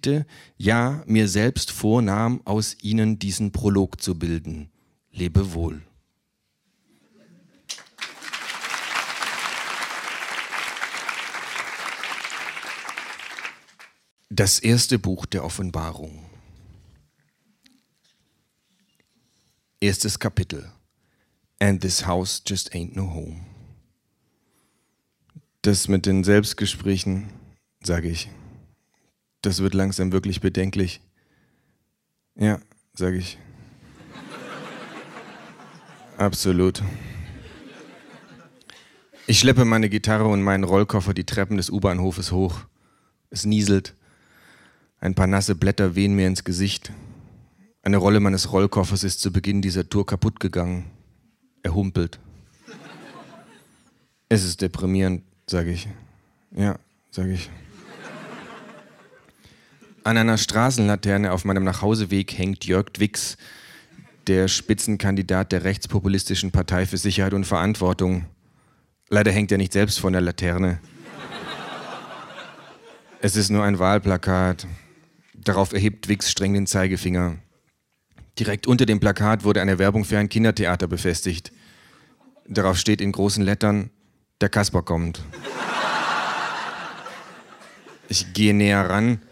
ja, mir selbst vornahm, aus ihnen diesen Prolog zu bilden. Lebe wohl. Das erste Buch der Offenbarung. Erstes Kapitel. And this house just ain't no home. Das mit den Selbstgesprächen, sage ich, das wird langsam wirklich bedenklich. Ja, sage ich. Absolut. Ich schleppe meine Gitarre und meinen Rollkoffer die Treppen des U-Bahnhofes hoch. Es nieselt. Ein paar nasse Blätter wehen mir ins Gesicht. Eine Rolle meines Rollkoffers ist zu Beginn dieser Tour kaputt gegangen. Er humpelt. Es ist deprimierend, sage ich. Ja, sage ich. An einer Straßenlaterne auf meinem Nachhauseweg hängt Jörg Dwix, der Spitzenkandidat der rechtspopulistischen Partei für Sicherheit und Verantwortung. Leider hängt er nicht selbst von der Laterne. Es ist nur ein Wahlplakat. Darauf erhebt Dwix streng den Zeigefinger. Direkt unter dem Plakat wurde eine Werbung für ein Kindertheater befestigt. Darauf steht in großen Lettern: Der Kasper kommt. Ich gehe näher ran.